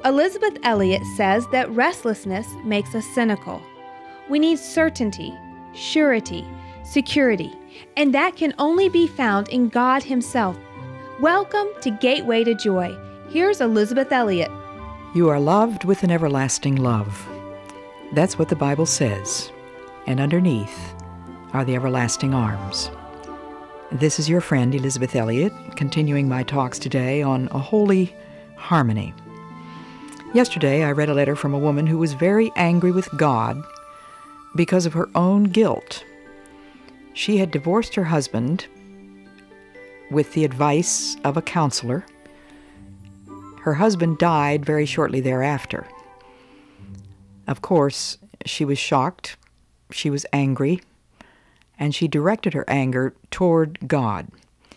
Elizabeth Elliot says that restlessness makes us cynical. We need certainty, surety, security, and that can only be found in God Himself. Welcome to Gateway to Joy. Here's Elizabeth Elliot. You are loved with an everlasting love. That's what the Bible says. And underneath are the everlasting arms. This is your friend Elizabeth Elliot, continuing my talks today on a holy harmony. Yesterday I read a letter from a woman who was very angry with God because of her own guilt. She had divorced her husband with the advice of a counselor. Her husband died very shortly thereafter. Of course, she was shocked, she was angry, and she directed her anger toward God.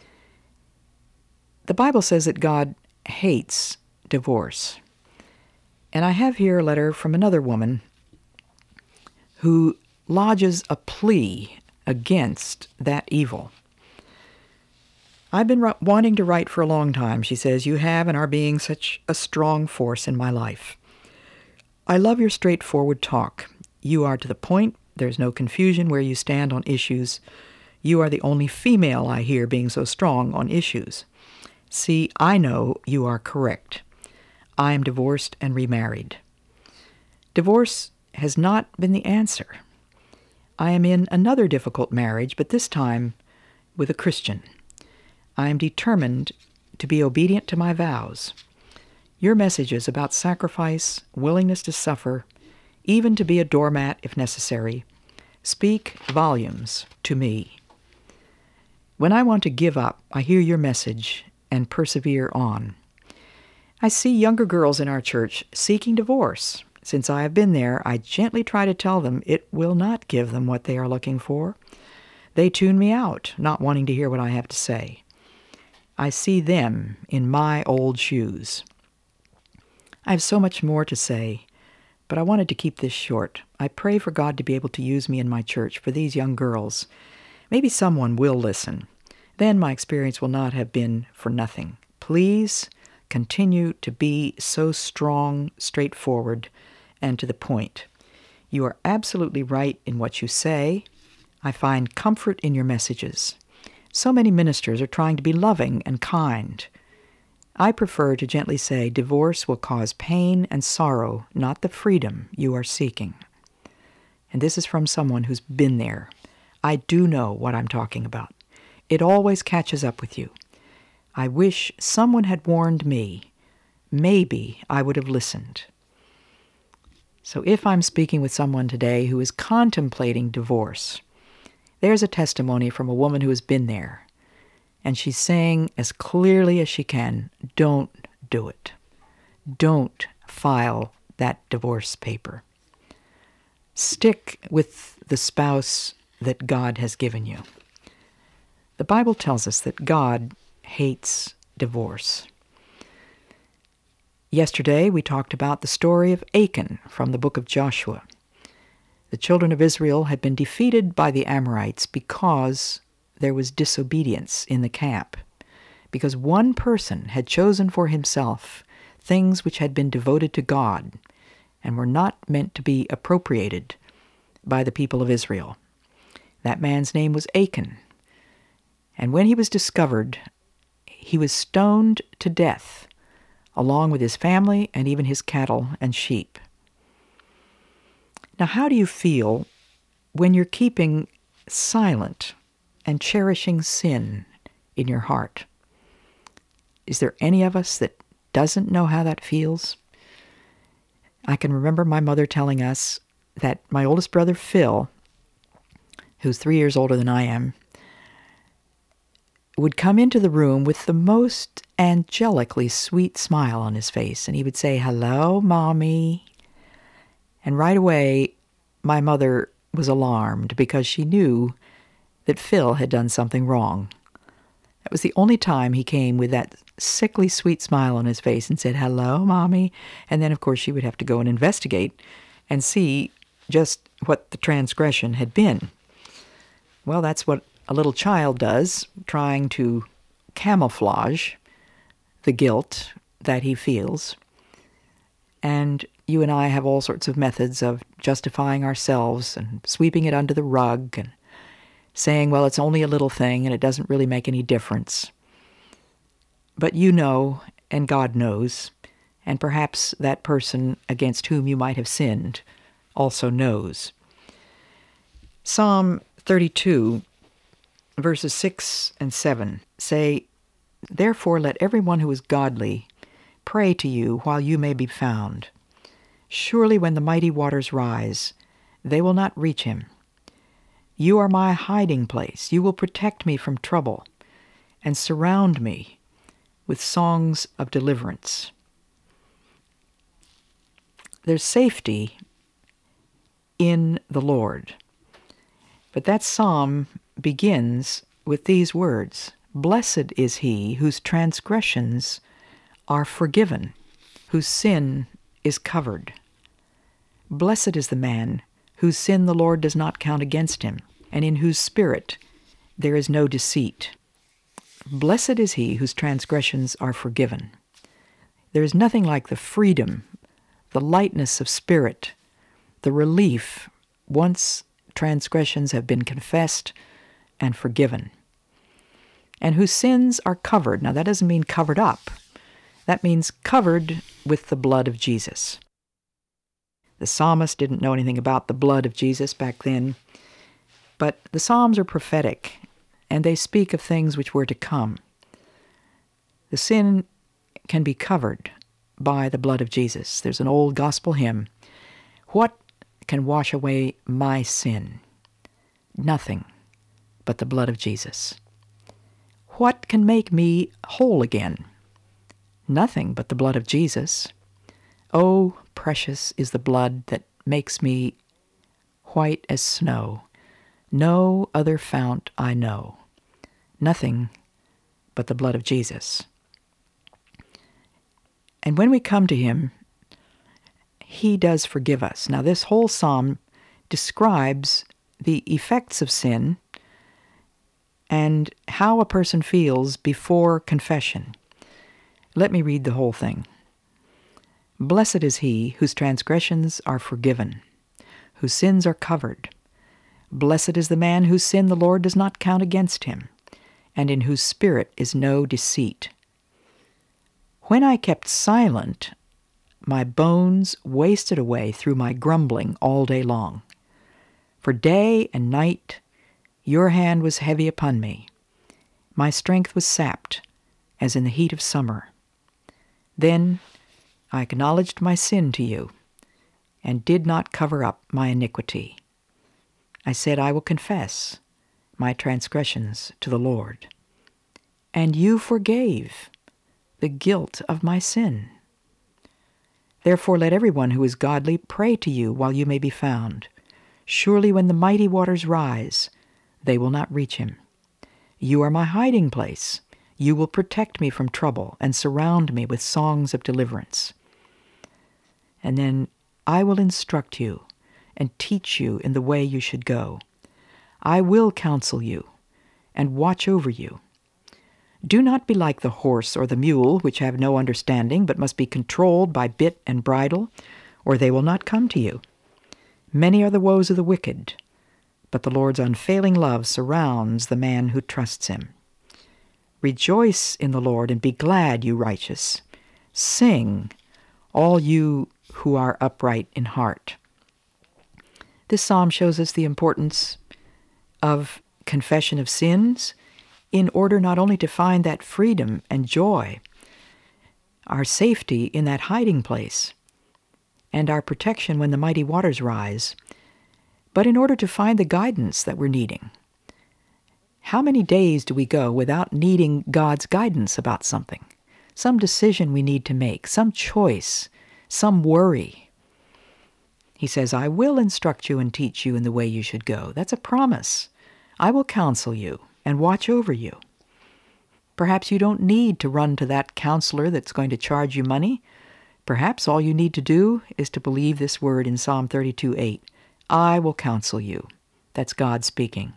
The Bible says that God hates divorce. And I have here a letter from another woman who lodges a plea against that evil. I've been wanting to write for a long time, she says. You have and are being such a strong force in my life. I love your straightforward talk. You are to the point. There's no confusion where you stand on issues. You are the only female I hear being so strong on issues. See, I know you are correct. I am divorced and remarried. Divorce has not been the answer. I am in another difficult marriage, but this time with a Christian. I am determined to be obedient to my vows. Your messages about sacrifice, willingness to suffer, even to be a doormat if necessary, speak volumes to me. When I want to give up, I hear your message and persevere on. I see younger girls in our church seeking divorce. Since I have been there, I gently try to tell them it will not give them what they are looking for. They tune me out, not wanting to hear what I have to say. I see them in my old shoes. I have so much more to say, but I wanted to keep this short. I pray for God to be able to use me in my church for these young girls. Maybe someone will listen. Then my experience will not have been for nothing. Please continue to be so strong, straightforward, and to the point. You are absolutely right in what you say. I find comfort in your messages. So many ministers are trying to be loving and kind. I prefer to gently say divorce will cause pain and sorrow, not the freedom you are seeking. And this is from someone who's been there. I do know what I'm talking about. It always catches up with you. I wish someone had warned me. Maybe I would have listened. So if I'm speaking with someone today who is contemplating divorce, there's a testimony from a woman who has been there. And she's saying as clearly as she can, don't do it. Don't file that divorce paper. Stick with the spouse that God has given you. The Bible tells us that God hates divorce. Yesterday, we talked about the story of Achan from the book of Joshua. The children of Israel had been defeated by the Amorites because there was disobedience in the camp, because one person had chosen for himself things which had been devoted to God and were not meant to be appropriated by the people of Israel. That man's name was Achan. And when he was discovered, he was stoned to death, along with his family and even his cattle and sheep. Now, how do you feel when you're keeping silent and cherishing sin in your heart? Is there any of us that doesn't know how that feels? I can remember my mother telling us that my oldest brother, Phil, who's 3 years older than I am, would come into the room with the most angelically sweet smile on his face, and he would say, "Hello, Mommy." And right away, my mother was alarmed because she knew that Phil had done something wrong. That was the only time he came with that sickly sweet smile on his face and said, "Hello, Mommy." And then, of course, she would have to go and investigate and see just what the transgression had been. Well, that's what a little child does, trying to camouflage the guilt that he feels. And you and I have all sorts of methods of justifying ourselves and sweeping it under the rug and saying, well, it's only a little thing and it doesn't really make any difference. But you know, and God knows, and perhaps that person against whom you might have sinned also knows. Psalm 32, verses 6 and 7 say, "Therefore let everyone who is godly pray to you while you may be found. Surely when the mighty waters rise, they will not reach him. You are my hiding place. You will protect me from trouble and surround me with songs of deliverance." There's safety in the Lord. But that psalm begins with these words, "Blessed is he whose transgressions are forgiven, whose sin is covered. Blessed is the man whose sin the Lord does not count against him, and in whose spirit there is no deceit. Blessed is he whose transgressions are forgiven." There is nothing like the freedom, the lightness of spirit, the relief once transgressions have been confessed and forgiven. And whose sins are covered. Now that doesn't mean covered up. That means covered with the blood of Jesus. The psalmist didn't know anything about the blood of Jesus back then, but the Psalms are prophetic, and they speak of things which were to come. The sin can be covered by the blood of Jesus. There's an old gospel hymn, "What can wash away my sin? Nothing but the blood of Jesus. What can make me whole again? Nothing but the blood of Jesus. Oh, precious is the blood that makes me white as snow. No other fount I know. Nothing but the blood of Jesus." And when we come to him, he does forgive us. Now, this whole psalm describes the effects of sin and how a person feels before confession. Let me read the whole thing. "Blessed is he whose transgressions are forgiven, whose sins are covered. Blessed is the man whose sin the Lord does not count against him, and in whose spirit is no deceit. When I kept silent, my bones wasted away through my grumbling all day long. For day and night your hand was heavy upon me. My strength was sapped, as in the heat of summer. Then I acknowledged my sin to you, and did not cover up my iniquity. I said, I will confess my transgressions to the Lord. And you forgave the guilt of my sin. Therefore let everyone who is godly pray to you while you may be found. Surely when the mighty waters rise, they will not reach him. You are my hiding place. You will protect me from trouble and surround me with songs of deliverance. And then I will instruct you and teach you in the way you should go. I will counsel you and watch over you. Do not be like the horse or the mule, which have no understanding, but must be controlled by bit and bridle, or they will not come to you. Many are the woes of the wicked, but the Lord's unfailing love surrounds the man who trusts him. Rejoice in the Lord and be glad, you righteous. Sing, all you who are upright in heart. This psalm shows us the importance of confession of sins in order not only to find that freedom and joy, our safety in that hiding place, and our protection when the mighty waters rise, but in order to find the guidance that we're needing. How many days do we go without needing God's guidance about something? Some decision we need to make, some choice, some worry. He says, I will instruct you and teach you in the way you should go. That's a promise. I will counsel you and watch over you. Perhaps you don't need to run to that counselor that's going to charge you money. Perhaps all you need to do is to believe this word in Psalm 32:8. I will counsel you. That's God speaking.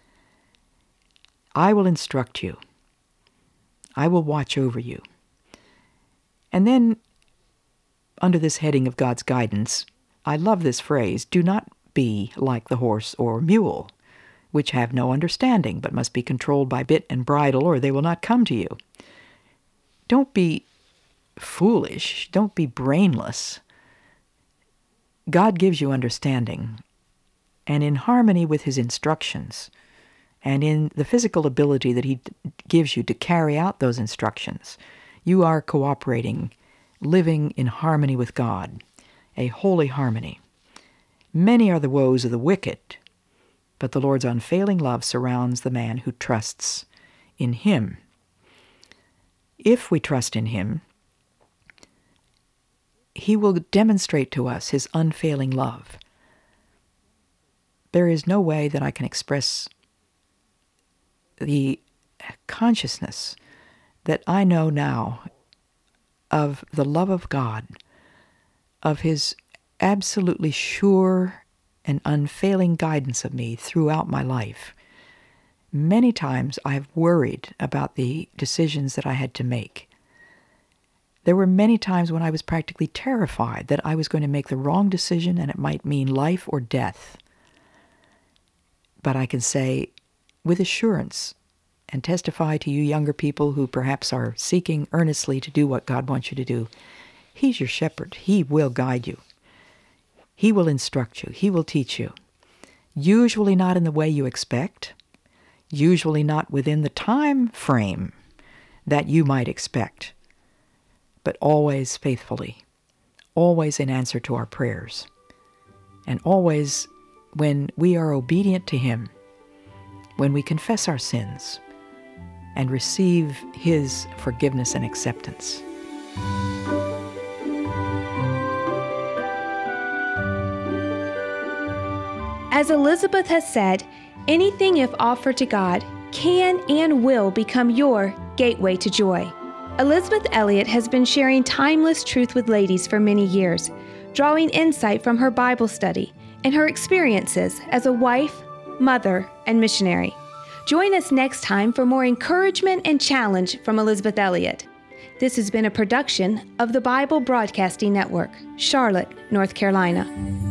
I will instruct you. I will watch over you. And then under this heading of God's guidance, I love this phrase, do not be like the horse or mule, which have no understanding, but must be controlled by bit and bridle, or they will not come to you. Don't be foolish. Don't be brainless. God gives you understanding, and in harmony with his instructions, and in the physical ability that he gives you to carry out those instructions, you are cooperating, living in harmony with God, a holy harmony. Many are the woes of the wicked, but the Lord's unfailing love surrounds the man who trusts in him. If we trust in him, he will demonstrate to us his unfailing love. There is no way that I can express the consciousness that I know now of the love of God, of his absolutely sure and unfailing guidance of me throughout my life. Many times I have worried about the decisions that I had to make. There were many times when I was practically terrified that I was going to make the wrong decision and it might mean life or death. But I can say with assurance and testify to you younger people who perhaps are seeking earnestly to do what God wants you to do, he's your shepherd. He will guide you. He will instruct you. He will teach you. Usually not in the way you expect, usually not within the time frame that you might expect, but always faithfully, always in answer to our prayers, and always when we are obedient to him, when we confess our sins and receive his forgiveness and acceptance. As Elizabeth has said, anything if offered to God can and will become your gateway to joy. Elizabeth Elliot has been sharing timeless truth with ladies for many years, drawing insight from her Bible study and her experiences as a wife, mother, and missionary. Join us next time for more encouragement and challenge from Elizabeth Elliot. This has been a production of the Bible Broadcasting Network, Charlotte, North Carolina.